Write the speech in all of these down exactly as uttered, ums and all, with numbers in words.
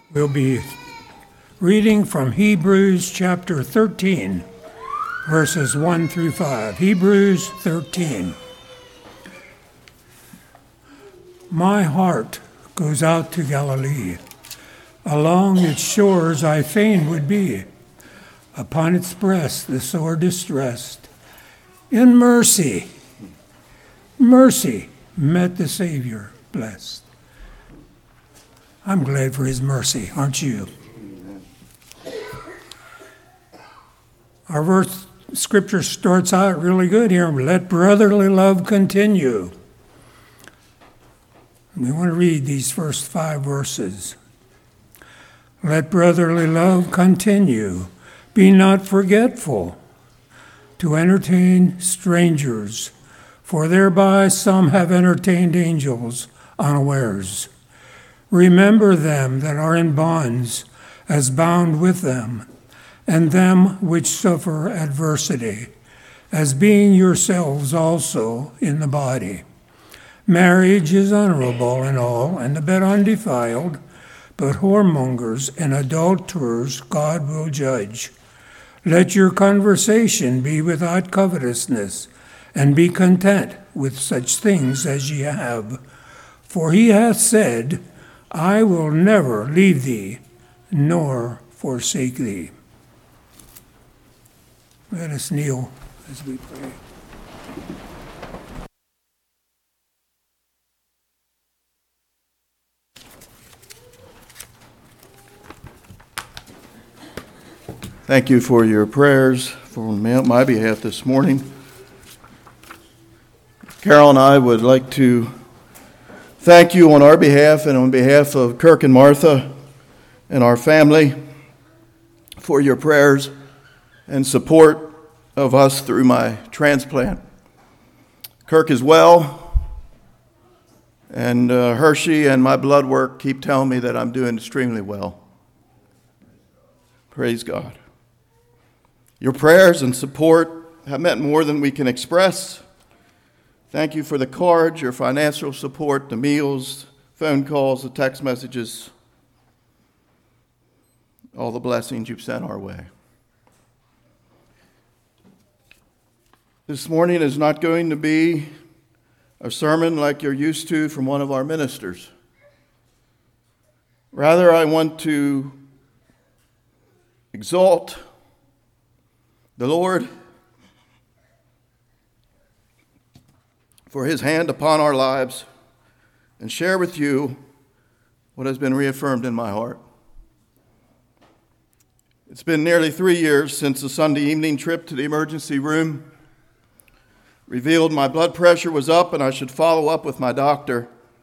We'll be reading from Hebrews chapter thirteen, verses one through five. Hebrews thirteen. My heart goes out to Galilee. Along its shores I fain would be. Upon its breast the sore distressed. In mercy, mercy met the Savior blessed. I'm glad for his mercy, aren't you? Our verse scripture starts out really good here. Let brotherly love continue. We want to read these first five verses. Let brotherly love continue. Be not forgetful to entertain strangers, for thereby some have entertained angels unawares. Remember them that are in bonds, as bound with them, and them which suffer adversity, as being yourselves also in the body. Marriage is honorable in all, and the bed undefiled, but whoremongers and adulterers God will judge. Let your conversation be without covetousness, and be content with such things as ye have. For he hath said, I will never leave thee, nor forsake thee. Let us kneel as we pray. Thank you for your prayers for my behalf this morning. Carol and I would like to thank you on our behalf and on behalf of Kirk and Martha and our family for your prayers and support of us through my transplant. Kirk is well, and uh, Hershey and my blood work keep telling me that I'm doing extremely well. Praise God. Your prayers and support have meant more than we can express. Thank you for the cards, your financial support, the meals, phone calls, the text messages, all the blessings you've sent our way. This morning is not going to be a sermon like you're used to from one of our ministers. Rather, I want to exalt the Lord for his hand upon our lives and share with you what has been reaffirmed in my heart. It's been nearly three years since the Sunday evening trip to the emergency room revealed my blood pressure was up and I should follow up with my doctor.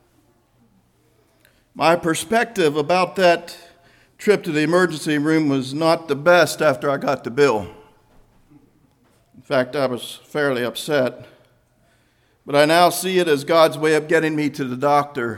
My perspective about that trip to the emergency room was not the best after I got the bill. In fact, I was fairly upset. But I now see it as God's way of getting me to the doctor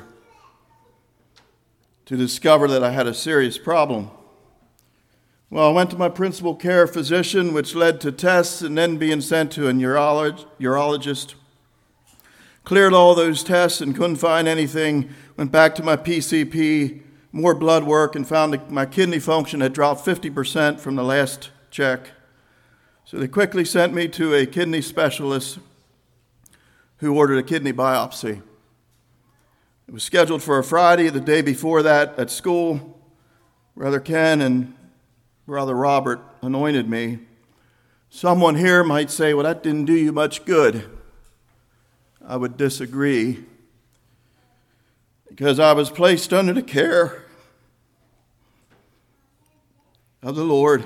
to discover that I had a serious problem. Well, I went to my principal care physician, which led to tests and then being sent to a neurolog- urologist. Cleared all those tests and couldn't find anything. Went back to my P C P, more blood work, and found that my kidney function had dropped fifty percent from the last check. So they quickly sent me to a kidney specialist who ordered a kidney biopsy. It was scheduled for a Friday. The day before that at school, Brother Ken and Brother Robert anointed me. Someone here might say, well, that didn't do you much good. I would disagree, because I was placed under the care of the Lord.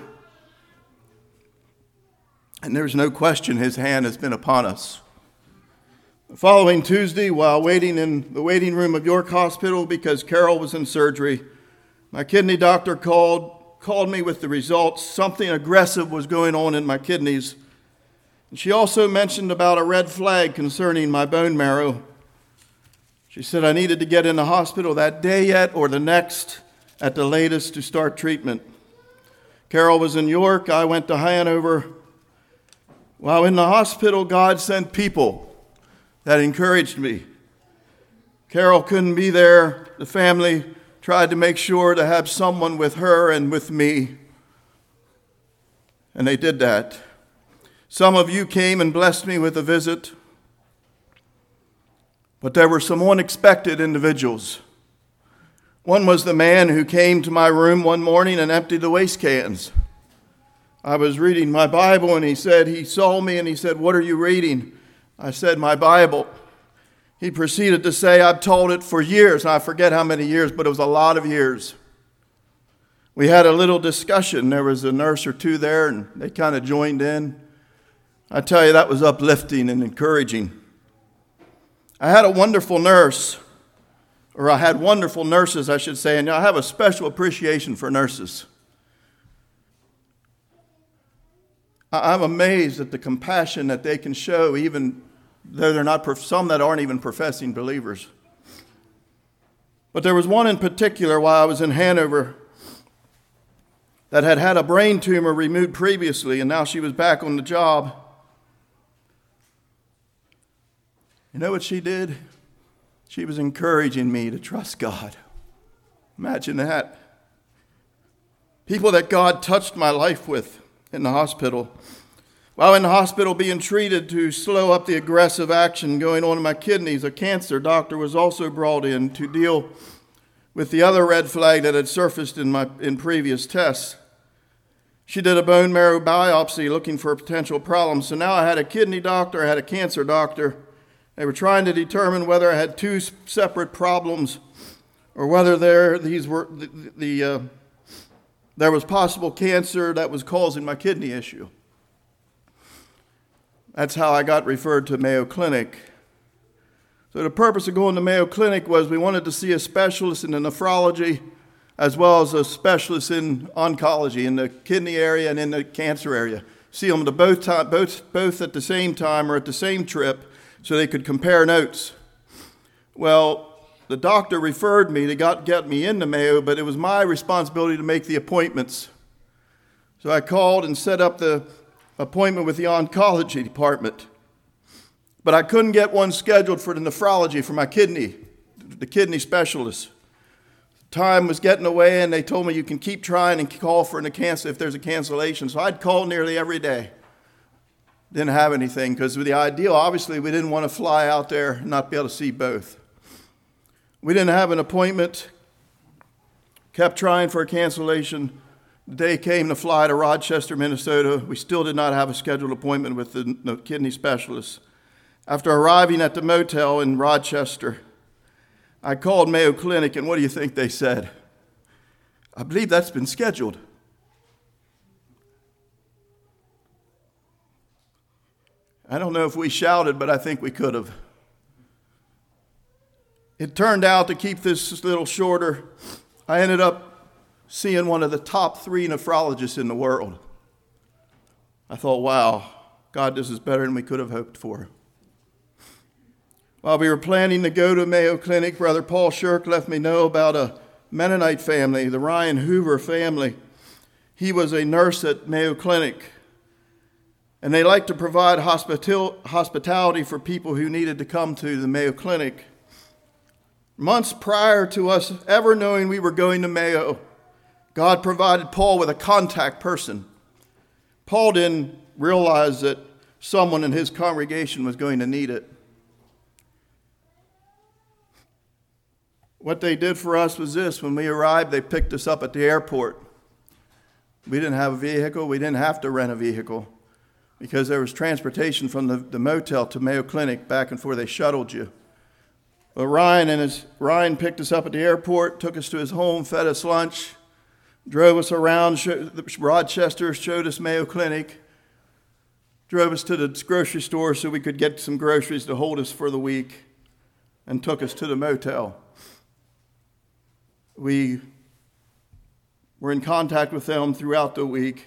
And there's no question his hand has been upon us. The following Tuesday, while waiting in the waiting room of York Hospital because Carol was in surgery, my kidney doctor called, called me with the results. Something aggressive was going on in my kidneys. And she also mentioned about a red flag concerning my bone marrow. She said I needed to get in the hospital that day yet or the next at the latest to start treatment. Carol was in York. I went to Hanover. While in the hospital, God sent people that encouraged me. Carol couldn't be there. The family tried to make sure to have someone with her and with me. And they did that. Some of you came and blessed me with a visit. But there were some unexpected individuals. One was the man who came to my room one morning and emptied the waste cans. I was reading my Bible, and he said, he saw me and he said, "What are you reading?" I said, "My Bible." He proceeded to say, "I've taught it for years." I forget how many years, but it was a lot of years. We had a little discussion. There was a nurse or two there, and they kind of joined in. I tell you, that was uplifting and encouraging. I had a wonderful nurse, or I had wonderful nurses, I should say, and I have a special appreciation for nurses. I'm amazed at the compassion that they can show, even though they're not, some that aren't even professing believers. But there was one in particular while I was in Hanover that had had a brain tumor removed previously, and now she was back on the job. You know what she did? She was encouraging me to trust God. Imagine that. People that God touched my life with in the hospital. While in the hospital being treated to slow up the aggressive action going on in my kidneys, a cancer doctor was also brought in to deal with the other red flag that had surfaced in my in previous tests. She did a bone marrow biopsy looking for potential problems. So now I had a kidney doctor, I had a cancer doctor. They were trying to determine whether I had two separate problems or whether there these were the, the uh, there was possible cancer that was causing my kidney issue. That's how I got referred to Mayo Clinic. So the purpose of going to Mayo Clinic was we wanted to see a specialist in the nephrology as well as a specialist in oncology in the kidney area and in the cancer area. See them to both, time, both, both at the same time or at the same trip so they could compare notes. Well, the doctor referred me to got, get me into Mayo, but it was my responsibility to make the appointments. So I called and set up the appointment with the oncology department. But I couldn't get one scheduled for the nephrology for my kidney, the kidney specialist. Time was getting away, and they told me you can keep trying and call for a cancel if there's a cancellation. So I'd call nearly every day. Didn't have anything because with the ideal, obviously, we didn't want to fly out there and not be able to see both. We didn't have an appointment. Kept trying for a cancellation. The day came to fly to Rochester, Minnesota. We still did not have a scheduled appointment with the, the kidney specialist. After arriving at the motel in Rochester, I called Mayo Clinic, and what do you think they said? "I believe that's been scheduled." I don't know if we shouted, but I think we could have. It turned out, to keep this little shorter, I ended up seeing one of the top three nephrologists in the world. I thought, wow, God, this is better than we could have hoped for. While we were planning to go to Mayo Clinic, Brother Paul Shirk left me know about a Mennonite family, the Ryan Hoover family. He was a nurse at Mayo Clinic, and they like to provide hospital- hospitality for people who needed to come to the Mayo Clinic. Months prior to us ever knowing we were going to Mayo, God provided Paul with a contact person. Paul didn't realize that someone in his congregation was going to need it. What they did for us was this. When we arrived, they picked us up at the airport. We didn't have a vehicle. We didn't have to rent a vehicle because there was transportation from the, the motel to Mayo Clinic back and forth. They shuttled you. But Ryan and his Ryan picked us up at the airport, took us to his home, fed us lunch, drove us around showed, Rochester, showed us Mayo Clinic, drove us to the grocery store so we could get some groceries to hold us for the week, and took us to the motel. We were in contact with them throughout the week,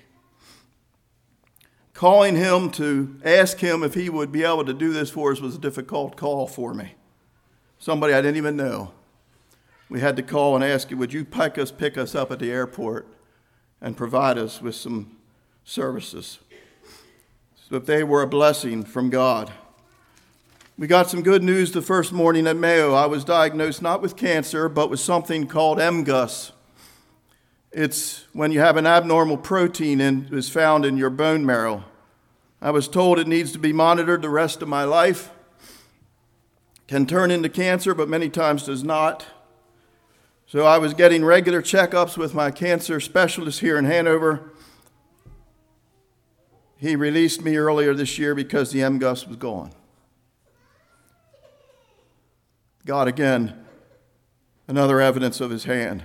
calling him to ask him if he would be able to do this for us was a difficult call for me. Somebody I didn't even know. We had to call and ask him, would you pick us, pick us up at the airport and provide us with some services? So if they were a blessing from God. We got some good news the first morning at Mayo. I was diagnosed not with cancer, but with something called M G U S. It's when you have an abnormal protein and is found in your bone marrow. I was told it needs to be monitored the rest of my life. Can turn into cancer, but many times does not. So I was getting regular checkups with my cancer specialist here in Hanover. He released me earlier this year because the M G U S was gone. God, again, another evidence of his hand.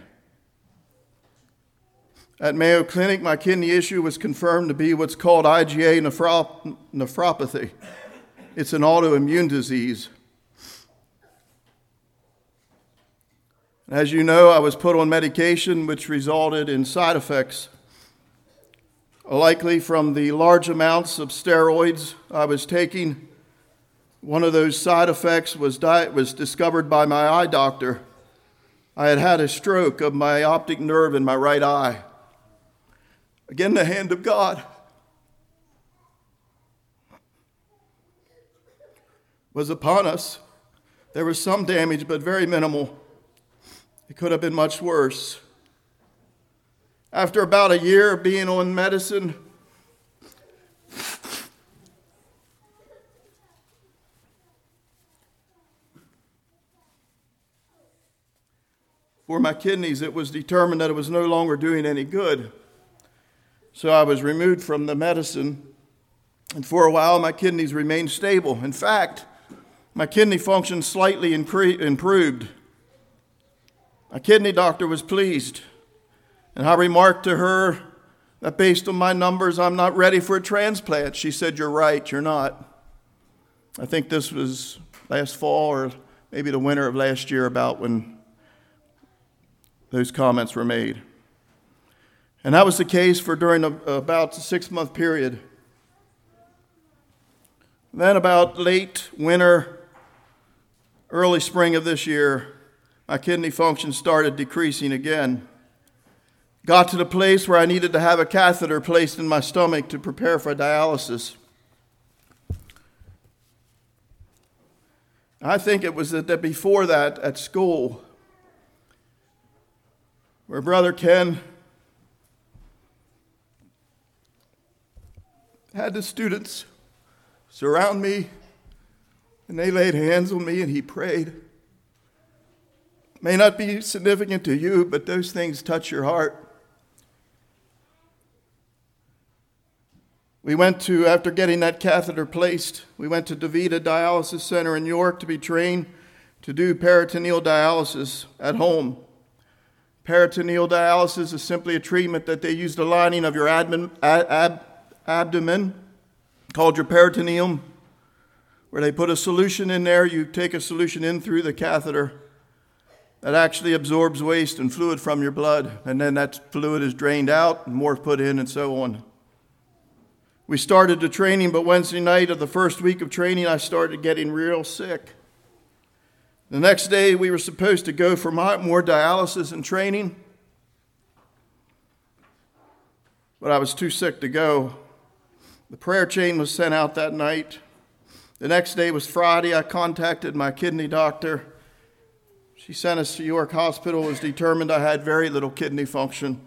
At Mayo Clinic, my kidney issue was confirmed to be what's called I G A nephrop- nephropathy. It's an autoimmune disease. As you know, I was put on medication which resulted in side effects, likely from the large amounts of steroids I was taking. One of those side effects was, di- was discovered by my eye doctor. I had had a stroke of my optic nerve in my right eye. Again, the hand of God was upon us. There was some damage, but very minimal. It could have been much worse. After about a year of being on medicine, for my kidneys, it was determined that it was no longer doing any good. So I was removed from the medicine, and for a while my kidneys remained stable. In fact, my kidney function slightly incre- improved. My kidney doctor was pleased, and I remarked to her that based on my numbers, I'm not ready for a transplant. She said, "You're right, you're not." I think this was last fall or maybe the winter of last year about when those comments were made. And that was the case for during a, about a six-month period. Then about late winter, early spring of this year, my kidney function started decreasing again. Got to the place where I needed to have a catheter placed in my stomach to prepare for dialysis. I think it was that before that at school, where Brother Ken had the students surround me, and they laid hands on me and he prayed. May not be significant to you, but those things touch your heart. We went to, after getting that catheter placed, we went to DaVita Dialysis Center in York to be trained to do peritoneal dialysis at home. Peritoneal dialysis is simply a treatment that they use the lining of your admin, ab, ab, abdomen, called your peritoneum, where they put a solution in there. You take a solution in through the catheter that actually absorbs waste and fluid from your blood, and then that fluid is drained out and more put in and so on. We started the training, but Wednesday night of the first week of training, I started getting real sick. The next day, we were supposed to go for more dialysis and training, but I was too sick to go. The prayer chain was sent out that night. The next day was Friday. I contacted my kidney doctor. She sent us to York Hospital. It was determined I had very little kidney function.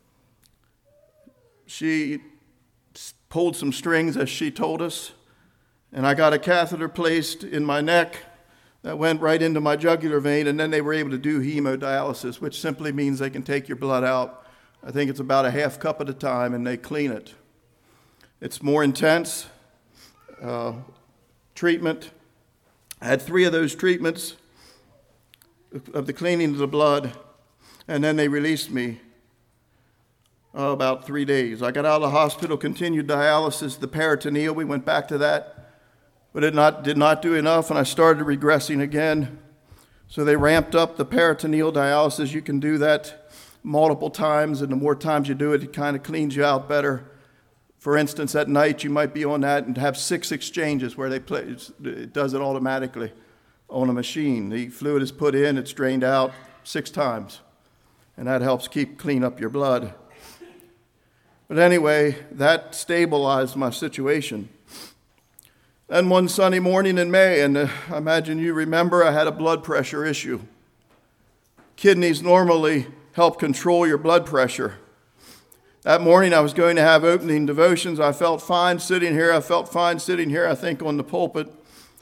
She pulled some strings, as she told us, and I got a catheter placed in my neck that went right into my jugular vein, and then they were able to do hemodialysis, which simply means they can take your blood out. I think it's about a half cup at a time, and they clean it. It's more intense uh, treatment. I had three of those treatments of the cleaning of the blood, and then they released me uh, about three days. I got out of the hospital, continued dialysis, the peritoneal. We went back to that, but it not, did not do enough, and I started regressing again. So they ramped up the peritoneal dialysis. You can do that multiple times, and the more times you do it, it kind of cleans you out better. For instance, at night, you might be on that and have six exchanges where they play, it does it automatically on a machine. The fluid is put in, it's drained out six times, and that helps keep clean up your blood. But anyway, that stabilized my situation. Then one Sunday morning in May, and uh, I imagine you remember, I had a blood pressure issue. Kidneys normally help control your blood pressure. That morning I was going to have opening devotions. I felt fine sitting here. I felt fine sitting here, I think, on the pulpit,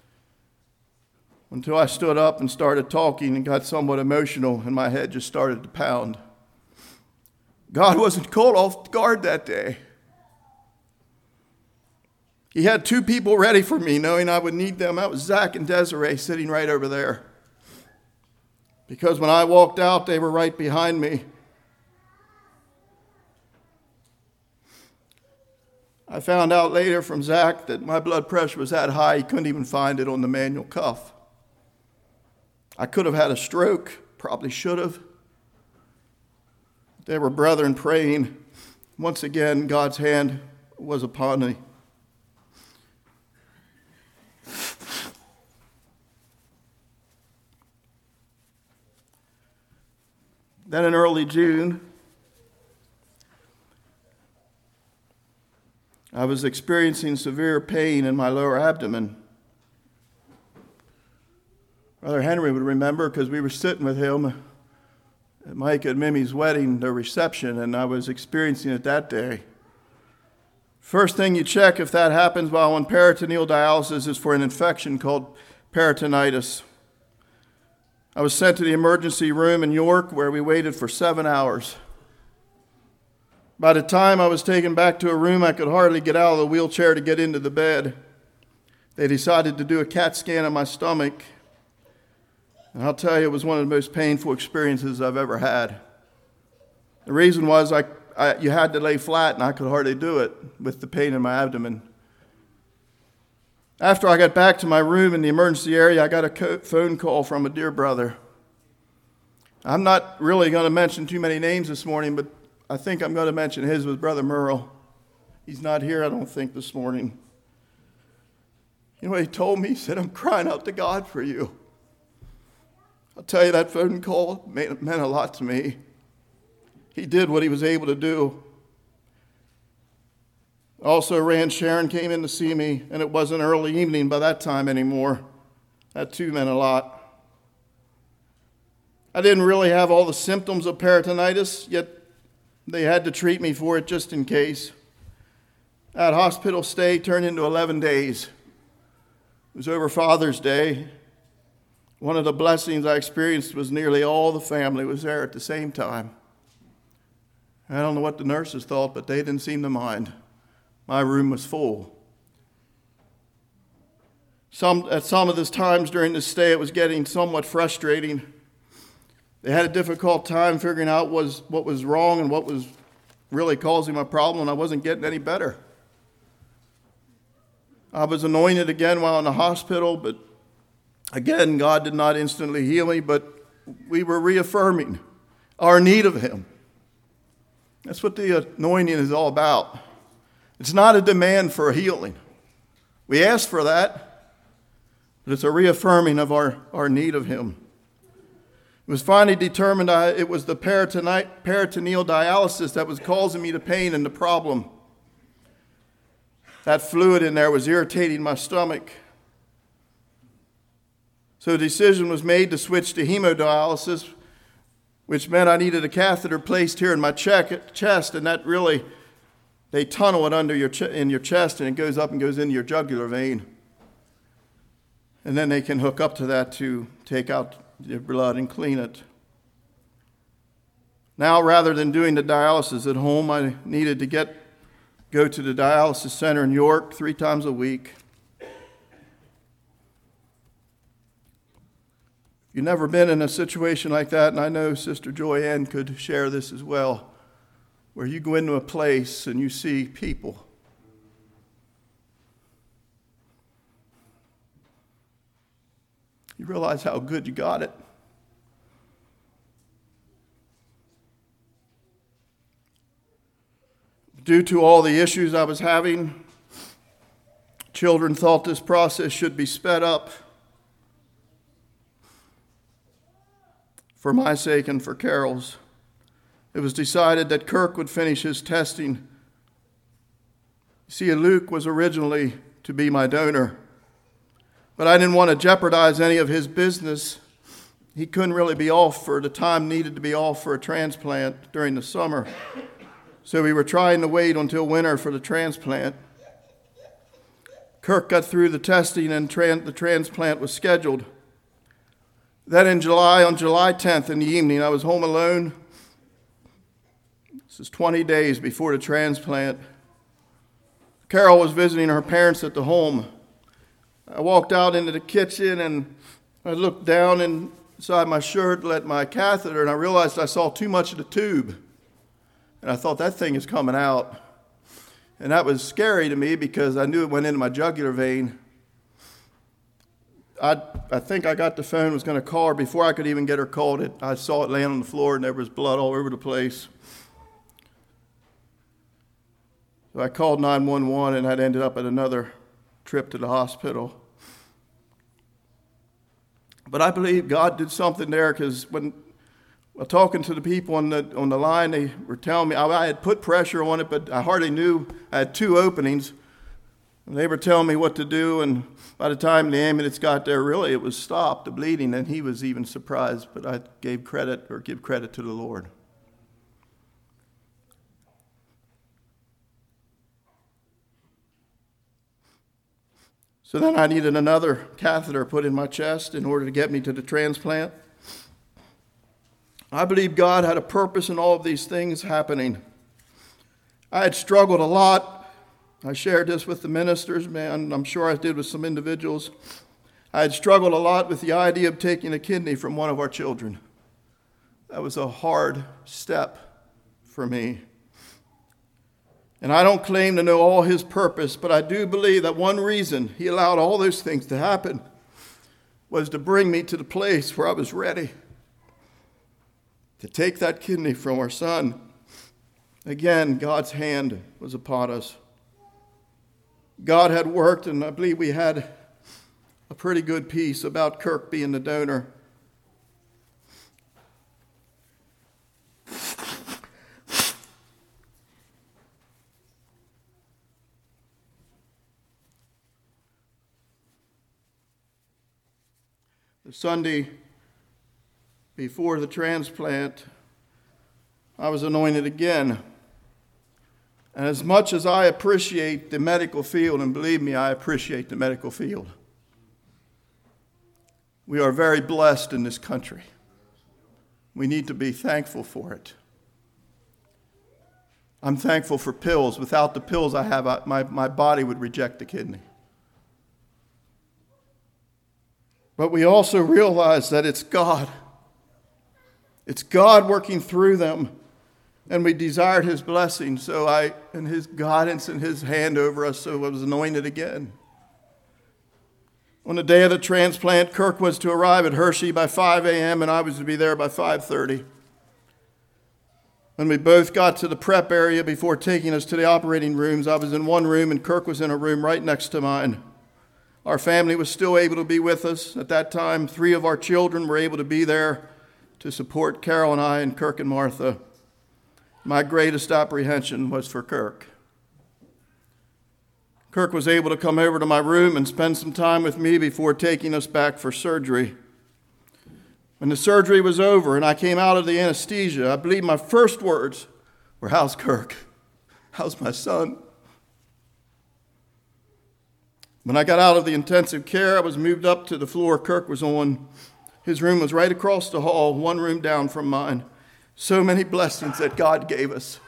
until I stood up and started talking and got somewhat emotional, and my head just started to pound. God wasn't caught off guard that day. He had two people ready for me, knowing I would need them. That was Zach and Desiree sitting right over there. Because when I walked out, they were right behind me. I found out later from Zach that my blood pressure was that high, he couldn't even find it on the manual cuff. I could have had a stroke, probably should have. They were brethren praying. Once again, God's hand was upon me. Then in early June, I was experiencing severe pain in my lower abdomen. Brother Henry would remember, because we were sitting with him at Mike and Mimi's wedding, the reception, and I was experiencing it that day. First thing you check if that happens while on peritoneal dialysis is for an infection called peritonitis. I was sent to the emergency room in York, where we waited for seven hours. By the time I was taken back to a room, I could hardly get out of the wheelchair to get into the bed. They decided to do a CAT scan of my stomach. And I'll tell you, it was one of the most painful experiences I've ever had. The reason was I, I, you had to lay flat, and I could hardly do it with the pain in my abdomen. After I got back to my room in the emergency area, I got a co- phone call from a dear brother. I'm not really going to mention too many names this morning, but I think I'm going to mention his was Brother Merle. He's not here, I don't think, this morning. You know what he told me? He said, I'm crying out to God for you. I'll tell you, that phone call meant a lot to me. He did what he was able to do. Also, Rand Sharon came in to see me, and it wasn't early evening by that time anymore. That too meant a lot. I didn't really have all the symptoms of peritonitis, yet they had to treat me for it just in case. That hospital stay turned into eleven days. It was over Father's Day. One of the blessings I experienced was nearly all the family was there at the same time. I don't know what the nurses thought, but they didn't seem to mind. My room was full. Some, at some of the times during this stay, it was getting somewhat frustrating. They had a difficult time figuring out was, what was wrong and what was really causing my problem, and I wasn't getting any better. I was anointed again while in the hospital, but again, God did not instantly heal me, but we were reaffirming our need of Him. That's what the anointing is all about. It's not a demand for a healing. We ask for that, but it's a reaffirming of our, our need of Him. It was finally determined I, it was the peritoneal dialysis that was causing me the pain and the problem. That fluid in there was irritating my stomach. So a decision was made to switch to hemodialysis, which meant I needed a catheter placed here in my chest, and that really, they tunnel it under your ch- in your chest, and it goes up and goes into your jugular vein. And then they can hook up to that to take out your blood and clean it. Now, rather than doing the dialysis at home, I needed to get go to the dialysis center in York three times a week. You've never been in a situation like that, and I know Sister Joyanne could share this as well, where you go into a place and you see people. You realize how good you got it. Due to all the issues I was having, children thought this process should be sped up for my sake and for Carol's. It was decided that Kirk would finish his testing. See, Luke was originally to be my donor, But I didn't want to jeopardize any of his business. He couldn't really be off for the time needed to be off for a transplant during the summer. So we were trying to wait until winter for the transplant. Kirk got through the testing and tran- the transplant was scheduled. Then in July, on July tenth in the evening, I was home alone. This is twenty days before the transplant. Carol was visiting her parents at the home. I walked out into the kitchen and I looked down inside my shirt at my catheter and I realized I saw too much of the tube. And I thought, that thing is coming out. And that was scary to me because I knew it went into my jugular vein. I I think I got the phone, was going to call her. Before I could even get her called, it, I saw it laying on the floor and there was blood all over the place. So I called nine one one and that ended up at another trip to the hospital. But I believe God did something there because when Well, talking to the people on the on the line, they were telling me I, I had put pressure on it, but I hardly knew. I had two openings. And they were telling me what to do, and by the time the ambulance got there, really it was stopped, the bleeding, and he was even surprised. But I gave credit or give credit to the Lord. So then I needed another catheter put in my chest in order to get me to the transplant. I believe God had a purpose in all of these things happening. I had struggled a lot. I shared this with the ministers, man. I'm sure I did with some individuals. I had struggled a lot with the idea of taking a kidney from one of our children. That was a hard step for me. And I don't claim to know all his purpose, but I do believe that one reason he allowed all those things to happen was to bring me to the place where I was ready to take that kidney from our son. Again, God's hand was upon us. God had worked, and I believe we had a pretty good piece about Kirk being the donor. The Sunday before the transplant, I was anointed again. And as much as I appreciate the medical field, and believe me, I appreciate the medical field, we are very blessed in this country. We need to be thankful for it. I'm thankful for pills. Without the pills I have, I, my, my body would reject the kidney. But we also realize that it's God. It's God working through them. And we desired his blessing, so I, and his guidance and his hand over us, so I was anointed again. On the day of the transplant, Kirk was to arrive at Hershey by five a.m., and I was to be there by five thirty. When we both got to the prep area before taking us to the operating rooms, I was in one room, and Kirk was in a room right next to mine. Our family was still able to be with us. At that time, three of our children were able to be there to support Carol and I and Kirk and Martha. My greatest apprehension was for Kirk. Kirk was able to come over to my room and spend some time with me before taking us back for surgery. When the surgery was over and I came out of the anesthesia, I believe my first words were, "How's Kirk? How's my son?" When I got out of the intensive care, I was moved up to the floor Kirk was on. His room was right across the hall, one room down from mine. So many blessings that God gave us.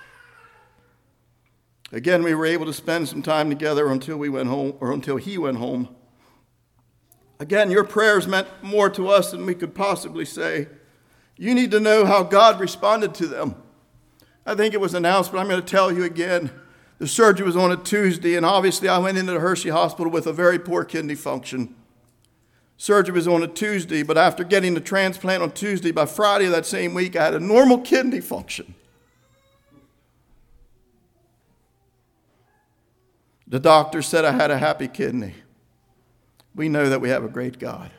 Again, we were able to spend some time together until we went home, or until he went home. Again, your prayers meant more to us than we could possibly say. You need to know how God responded to them. I think it was announced, but I'm going to tell you again. The surgery was on a Tuesday, and obviously I went into the Hershey Hospital with a very poor kidney function. Surgery was on a Tuesday, but after getting the transplant on Tuesday, by Friday of that same week, I had a normal kidney function. The doctor said I had a happy kidney. We know that we have a great God.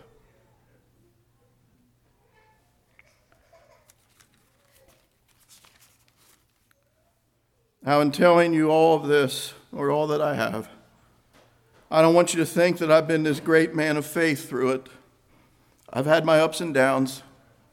Now, in telling you all of this, or all that I have, I don't want you to think that I've been this great man of faith through it. I've had my ups and downs.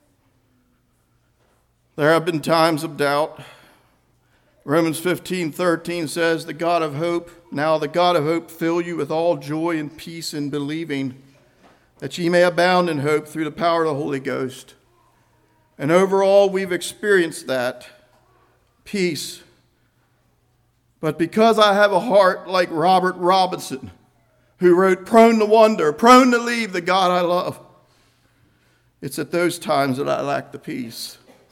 There have been times of doubt. Romans fifteen thirteen says, the God of hope, now the God of hope fill you with all joy and peace in believing, that ye may abound in hope through the power of the Holy Ghost. And overall, we've experienced that peace. But because I have a heart like Robert Robinson, who wrote, prone to wonder, prone to leave the God I love, it's at those times that I lack the peace.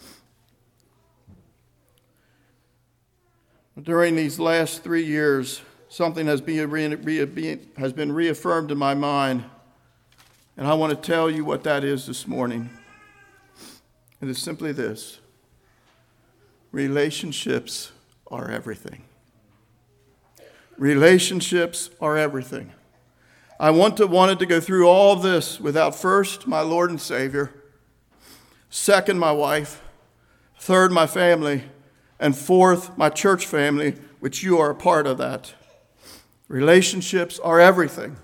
During these last three years, something has been, re- has been reaffirmed in my mind, and I want to tell you what that is this morning. It is simply this: relationships are everything. Relationships are everything. I want to, wanted to go through all of this without first my Lord and Savior, second my wife, third my family, and fourth, my church family, which you are a part of that. Relationships are everything.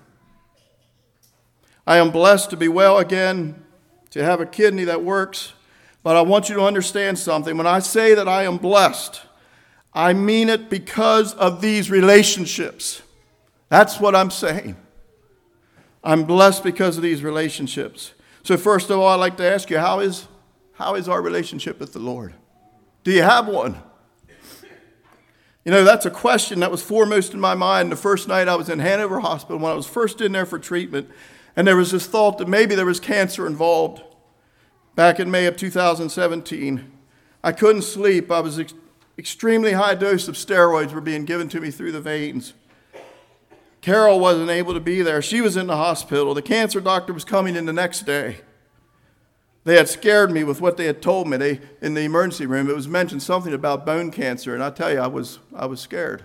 I am blessed to be well again, to have a kidney that works, but I want you to understand something. When I say that I am blessed, I mean it because of these relationships. That's what I'm saying. I'm blessed because of these relationships. So first of all, I'd like to ask you, how is, how is our relationship with the Lord? Do you have one? You know, that's a question that was foremost in my mind the first night I was in Hanover Hospital, when I was first in there for treatment, and there was this thought that maybe there was cancer involved. Back in May of two thousand seventeen, I couldn't sleep. I was ex- extremely high dose of steroids were being given to me through the veins. Carol wasn't able to be there. She was in the hospital. The cancer doctor was coming in the next day. They had scared me with what they had told me. They, in the emergency room, it was mentioned something about bone cancer, and I tell you, I was, I was scared.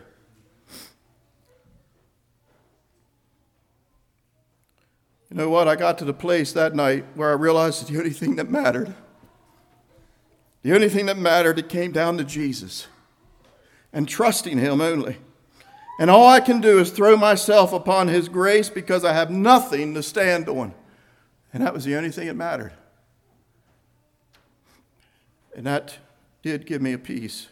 You know what? I got to the place that night where I realized that the only thing that mattered, the only thing that mattered, it came down to Jesus and trusting him only. And all I can do is throw myself upon his grace because I have nothing to stand on. And that was the only thing that mattered. And that did give me a peace.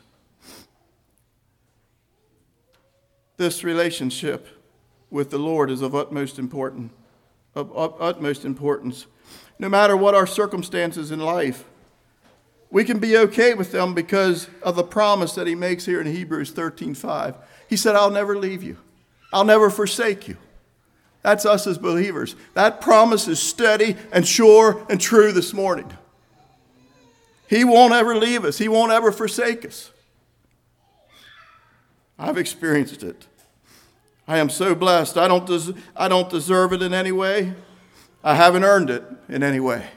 This relationship with the Lord is of utmost importance, of utmost importance. No matter what our circumstances in life, we can be okay with them because of the promise that he makes here in Hebrews thirteen five. He said, I'll never leave you. I'll never forsake you. That's us as believers. That promise is steady and sure and true this morning. He won't ever leave us. He won't ever forsake us. I've experienced it. I am so blessed. I don't, des- I don't deserve it in any way. I haven't earned it in any way.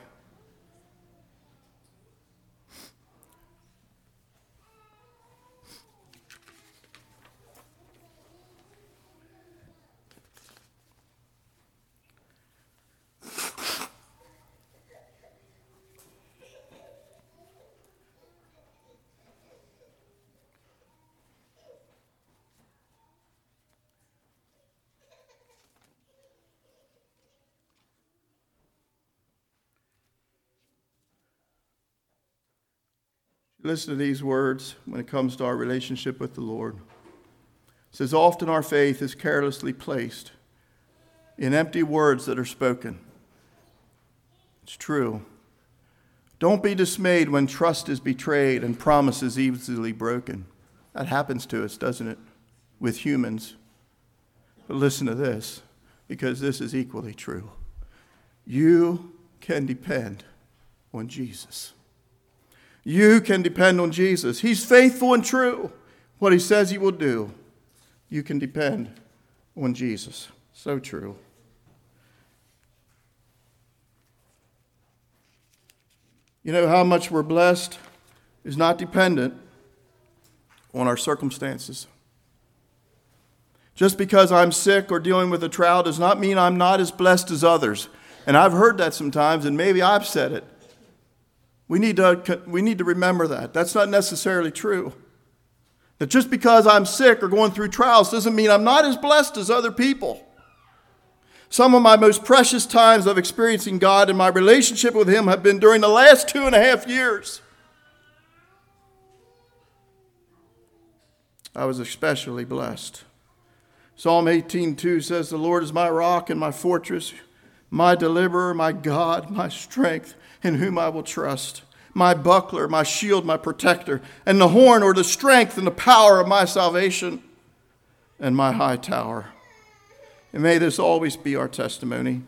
Listen to these words when it comes to our relationship with the Lord. It says, often our faith is carelessly placed in empty words that are spoken. It's true. Don't be dismayed when trust is betrayed and promises easily broken. That happens to us, doesn't it, with humans? But listen to this, because this is equally true. You can depend on Jesus. You can depend on Jesus. He's faithful and true. What he says he will do, you can depend on Jesus. So true. You know how much we're blessed is not dependent on our circumstances. Just because I'm sick or dealing with a trial does not mean I'm not as blessed as others. And I've heard that sometimes, and maybe I've said it. We need to, we need to remember that. That's not necessarily true. That just because I'm sick or going through trials doesn't mean I'm not as blessed as other people. Some of my most precious times of experiencing God and my relationship with Him have been during the last two and a half years. I was especially blessed. Psalm eighteen two says, "The Lord is my rock and my fortress, my deliverer, my God, my strength, in whom I will trust, my buckler, my shield, my protector, and the horn or the strength and the power of my salvation, and my high tower." And may this always be our testimony.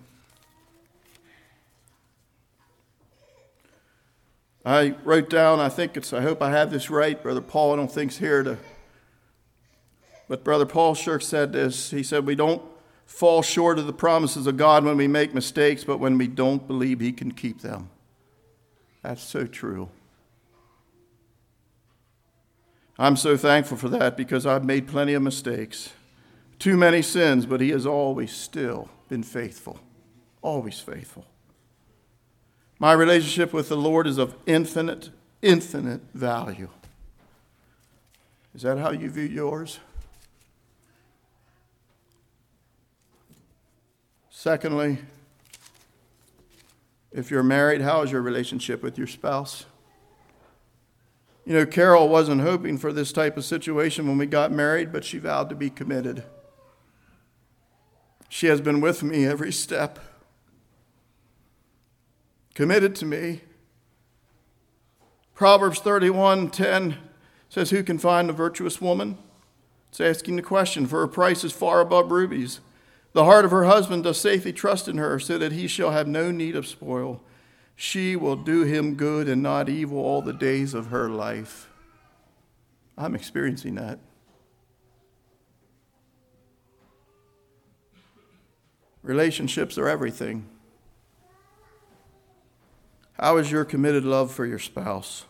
I wrote down, I think it's, I hope I have this right. Brother Paul, I don't think's here to, but Brother Paul Shirk said this. He said, "We don't fall short of the promises of God when we make mistakes, but when we don't believe He can keep them." That's so true. I'm so thankful for that because I've made plenty of mistakes. Too many sins, but He has always still been faithful. Always faithful. My relationship with the Lord is of infinite, infinite value. Is that how you view yours? Secondly, if you're married, how is your relationship with your spouse? You know, Carol wasn't hoping for this type of situation when we got married, but she vowed to be committed. She has been with me every step, committed to me. Proverbs thirty-one ten says, "Who can find a virtuous woman?" It's asking the question, for her price is far above rubies. The heart of her husband does safely trust in her, so that he shall have no need of spoil. She will do him good and not evil all the days of her life. I'm experiencing that. Relationships are everything. How is your committed love for your spouse?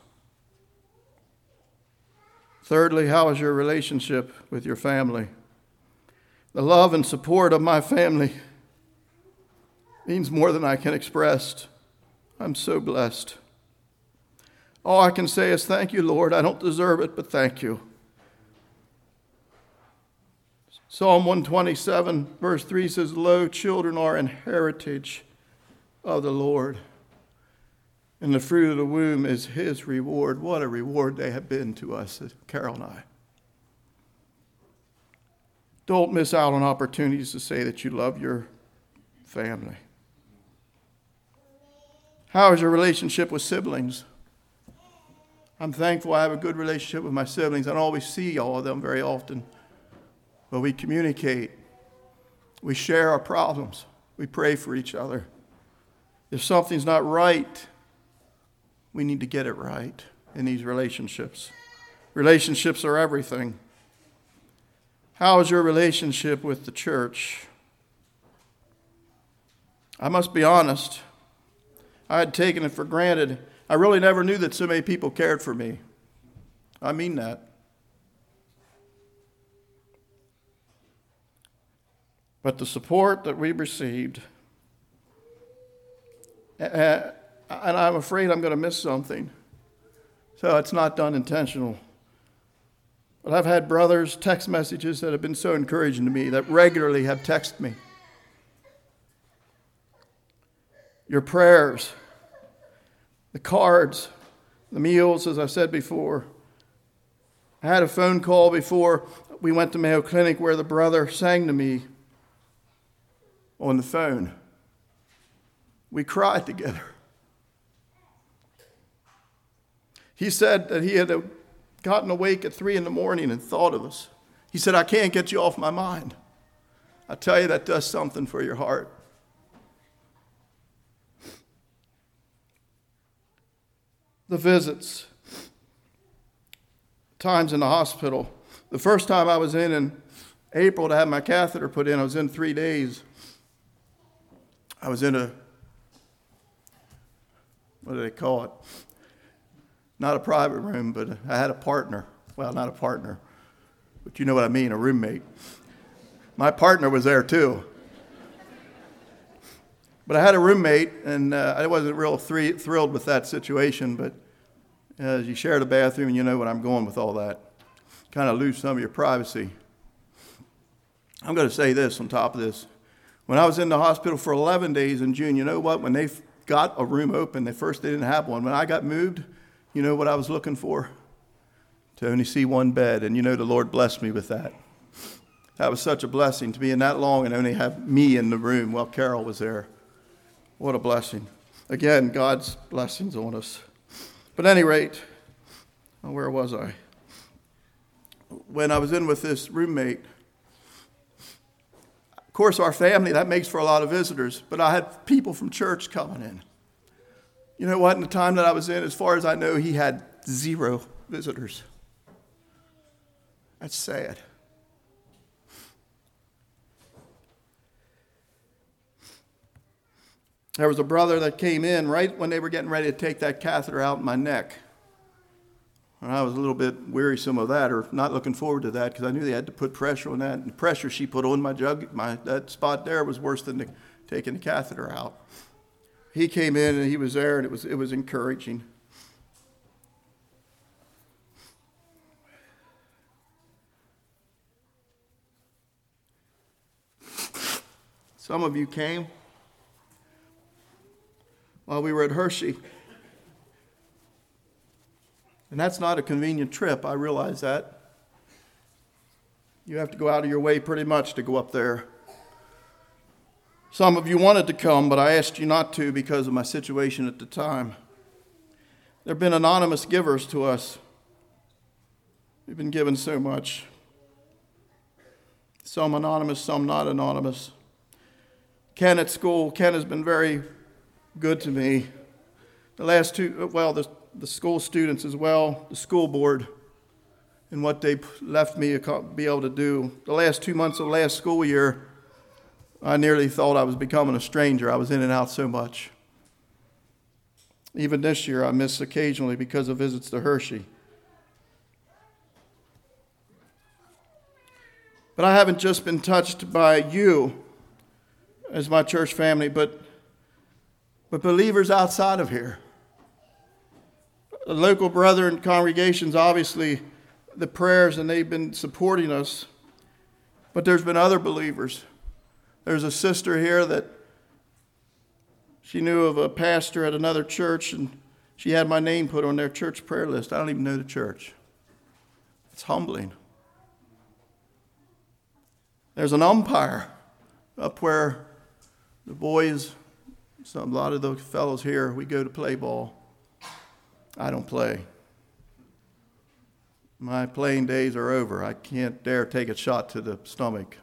Thirdly, how is your relationship with your family? The love and support of my family means more than I can express. I'm so blessed. All I can say is thank you, Lord. I don't deserve it, but thank you. Psalm one twenty-seven, verse three says, "Lo, children are an heritage of the Lord, and the fruit of the womb is His reward." What a reward they have been to us, Carol and I. Don't miss out on opportunities to say that you love your family. How is your relationship with siblings? I'm thankful I have a good relationship with my siblings. I don't always see all of them very often. But we communicate. We share our problems. We pray for each other. If something's not right, we need to get it right in these relationships. Relationships are everything. How is your relationship with the church? I must be honest. I had taken it for granted. I really never knew that so many people cared for me. I mean that. But the support that we received, and I'm afraid I'm going to miss something, so it's not done intentional. But I've had brothers, text messages that have been so encouraging to me that regularly have texted me. Your prayers, the cards, the meals, as I've said before. I had a phone call before we went to Mayo Clinic where the brother sang to me on the phone. We cried together. He said that he had gotten awake at three in the morning and thought of us. He said, "I can't get you off my mind." I tell you, that does something for your heart. The visits, times in the hospital. The first time I was in in April to have my catheter put in, I was in three days. I was in a, what do they call it? Not a private room, but I had a partner. Well, not a partner, but you know what I mean, a roommate. My partner was there too. But I had a roommate, and uh, I wasn't real three, thrilled with that situation, but as you share the bathroom, and you know what I'm going with all that. Kind of lose some of your privacy. I'm going to say this on top of this. When I was in the hospital for eleven days in June, you know what? When they got a room open, they first they didn't have one. When I got moved, you know what I was looking for? To only see one bed. And you know the Lord blessed me with that. That was such a blessing to be in that long and only have me in the room while Carol was there. What a blessing. Again, God's blessings on us. But at any rate, where was I? When I was in with this roommate, of course, our family, that makes for a lot of visitors, but I had people from church coming in. You know what? In the time that I was in, as far as I know, he had zero visitors. That's sad. There was a brother that came in right when they were getting ready to take that catheter out in my neck. And I was a little bit wearisome of that, or not looking forward to that, because I knew they had to put pressure on that. And the pressure she put on my jug, my that spot there was worse than the, taking the catheter out. He came in and he was there, and it was it was encouraging. Some of you came while we were at Hershey. And that's not a convenient trip, I realize that. You have to go out of your way pretty much to go up there. Some of you wanted to come, but I asked you not to because of my situation at the time. There have been anonymous givers to us. We've been given so much. Some anonymous, some not anonymous. Ken at school, Ken has been very good to me. The last two, well, the, the school students as well, the school board, and what they left me to be able to do. The last two months of the last school year, I nearly thought I was becoming a stranger. I was in and out so much. Even this year, I miss occasionally because of visits to Hershey. But I haven't just been touched by you as my church family, but, but believers outside of here. The local brethren congregations, obviously, the prayers, and they've been supporting us. But there's been other believers. There's a sister here that she knew of a pastor at another church, and she had my name put on their church prayer list. I don't even know the church. It's humbling. There's an umpire up where the boys, some, a lot of the fellows here, we go to play ball. I don't play. My playing days are over. I can't dare take a shot to the stomach.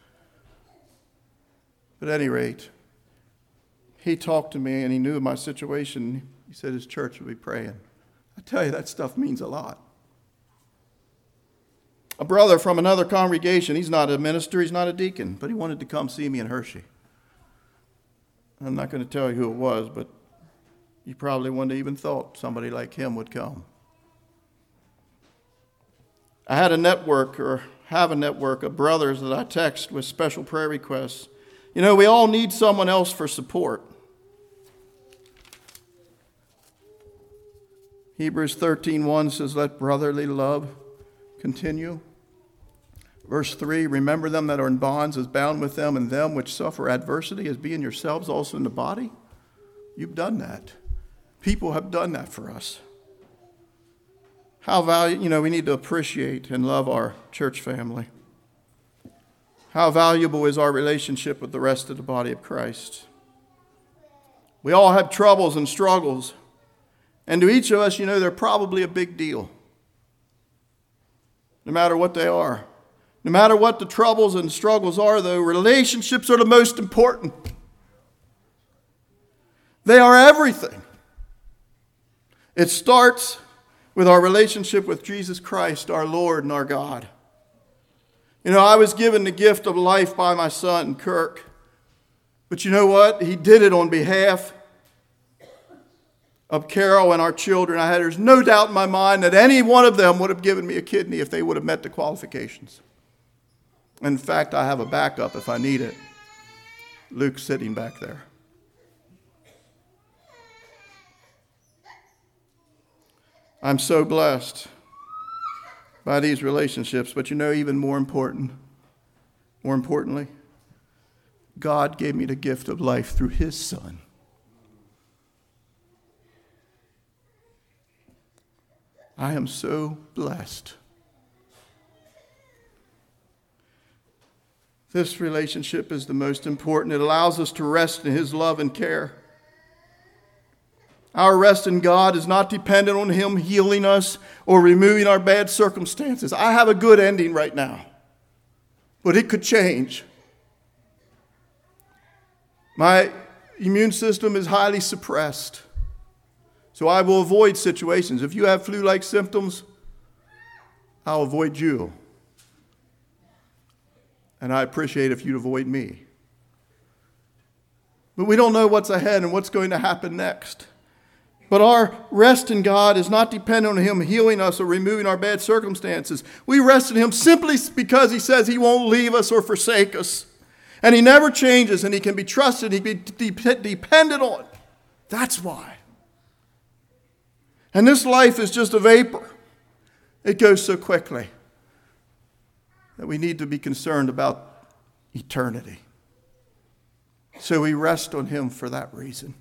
But at any rate, he talked to me and he knew my situation. He said his church would be praying. I tell you, that stuff means a lot. A brother from another congregation, he's not a minister, he's not a deacon, but he wanted to come see me in Hershey. I'm not going to tell you who it was, but you probably wouldn't have even thought somebody like him would come. I had a network, or have a network, of brothers that I text with special prayer requests. You know, we all need someone else for support. Hebrews thirteen one says, let brotherly love continue. Verse three, remember them that are in bonds as bound with them, and them which suffer adversity as being yourselves also in the body. You've done that. People have done that for us. How valuable, you know, we need to appreciate and love our church family. How valuable is our relationship with the rest of the body of Christ? We all have troubles and struggles. And to each of us, you know, they're probably a big deal. No matter what they are. No matter what the troubles and struggles are, though, relationships are the most important. They are everything. It starts with our relationship with Jesus Christ, our Lord and our God. You know, I was given the gift of life by my son, Kirk. But you know what? He did it on behalf of Carol and our children. I had, there's no doubt in my mind that any one of them would have given me a kidney if they would have met the qualifications. In fact, I have a backup if I need it. Luke's sitting back there. I'm so blessed by these relationships, but you know, even more important, more importantly, God gave me the gift of life through his Son. I am so blessed. This relationship is the most important. It allows us to rest in his love and care. Our rest in God is not dependent on him healing us or removing our bad circumstances. I have a good ending right now, but it could change. My immune system is highly suppressed, so I will avoid situations. If you have flu-like symptoms, I'll avoid you. And I appreciate if you'd avoid me. But we don't know what's ahead and what's going to happen next. But our rest in God is not dependent on him healing us or removing our bad circumstances. We rest in him simply because he says he won't leave us or forsake us. And he never changes, and he can be trusted, he can be de- depended on. That's why. And this life is just a vapor. It goes so quickly that we need to be concerned about eternity. So we rest on him for that reason.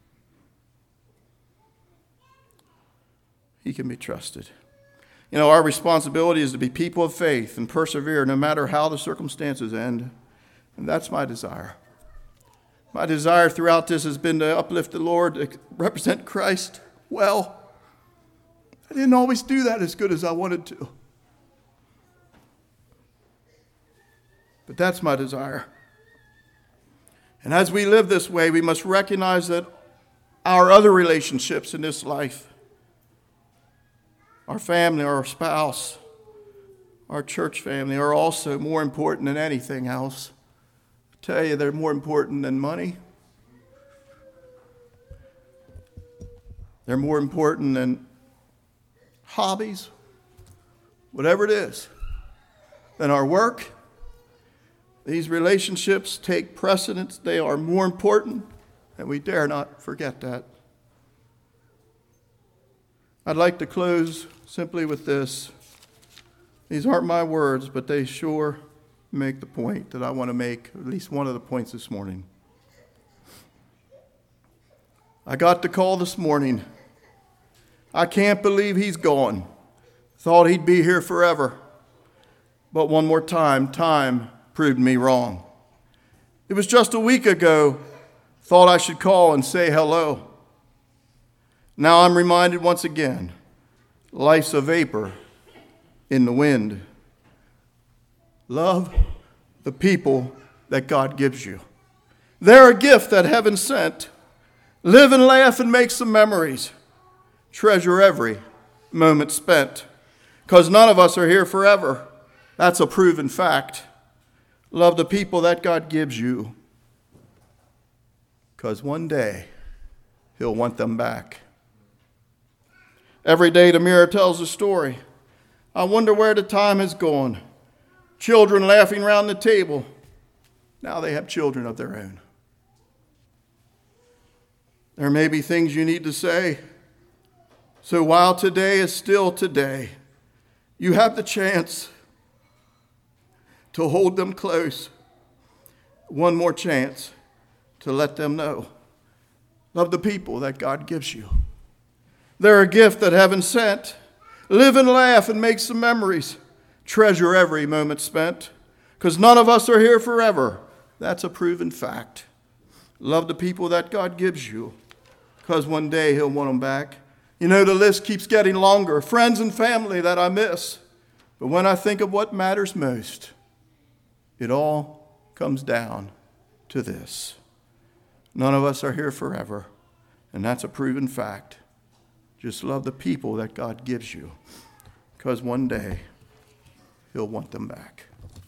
He can be trusted. You know, our responsibility is to be people of faith and persevere no matter how the circumstances end. And that's my desire. My desire throughout this has been to uplift the Lord, to represent Christ well. I didn't always do that as good as I wanted to. But that's my desire. And as we live this way, we must recognize that our other relationships in this life, our family, our spouse, our church family, are also more important than anything else. I tell you, they're more important than money. They're more important than hobbies, whatever it is, than our work. These relationships take precedence. They are more important, and we dare not forget that. I'd like to close simply with this. These aren't my words, but they sure make the point that I want to make, at least one of the points this morning. I got the call this morning. I can't believe he's gone. Thought he'd be here forever. But one more time, time proved me wrong. It was just a week ago. Thought I should call and say hello. Now I'm reminded once again, life's a vapor in the wind. Love the people that God gives you. They're a gift that heaven sent. Live and laugh and make some memories. Treasure every moment spent, because none of us are here forever. That's a proven fact. Love the people that God gives you, because one day he'll want them back. Every day the mirror tells a story. I wonder where the time has gone. Children laughing around the table. Now they have children of their own. There may be things you need to say. So while today is still today, you have the chance to hold them close. One more chance to let them know. Love the people that God gives you. They're a gift that heaven sent. Live and laugh and make some memories. Treasure every moment spent, because none of us are here forever. That's a proven fact. Love the people that God gives you, because one day he'll want them back. You know, the list keeps getting longer. Friends and family that I miss. But when I think of what matters most, it all comes down to this. None of us are here forever, and that's a proven fact. Just love the people that God gives you, because one day he'll want them back.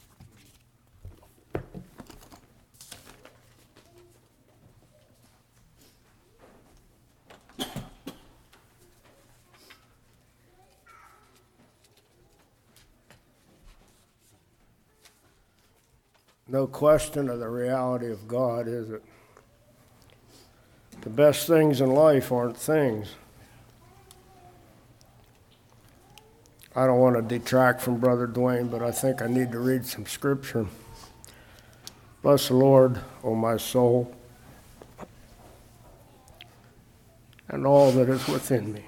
No question of the reality of God, is it? The best things in life aren't things. I don't want to detract from Brother Dwayne, but I think I need to read some scripture. Bless the Lord, O my soul, and all that is within me.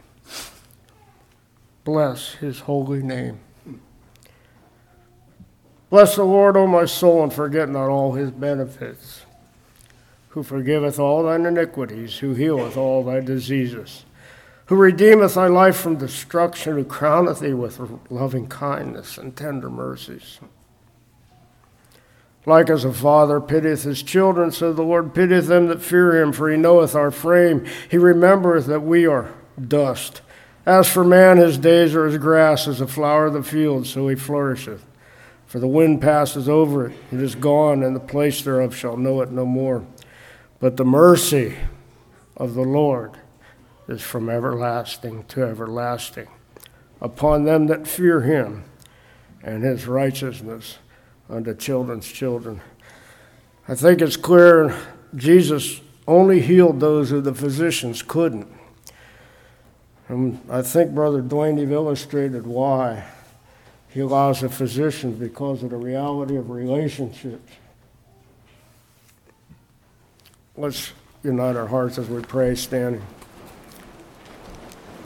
Bless his holy name. Bless the Lord, O my soul, and forget not all his benefits, who forgiveth all thine iniquities, who healeth all thy diseases, who redeemeth thy life from destruction, who crowneth thee with loving kindness and tender mercies. Like as a father pitieth his children, so the Lord pitieth them that fear him, for he knoweth our frame. He remembereth that we are dust. As for man, his days are as grass, as a flower of the field, so he flourisheth. For the wind passes over it, it is gone, and the place thereof shall know it no more. But the mercy of the Lord is from everlasting to everlasting upon them that fear him, and his righteousness unto children's children. I think it's clear Jesus only healed those who the physicians couldn't. And I think Brother Dwayne, you've illustrated why he allows the physicians, because of the reality of relationships. Let's unite our hearts as we pray, standing.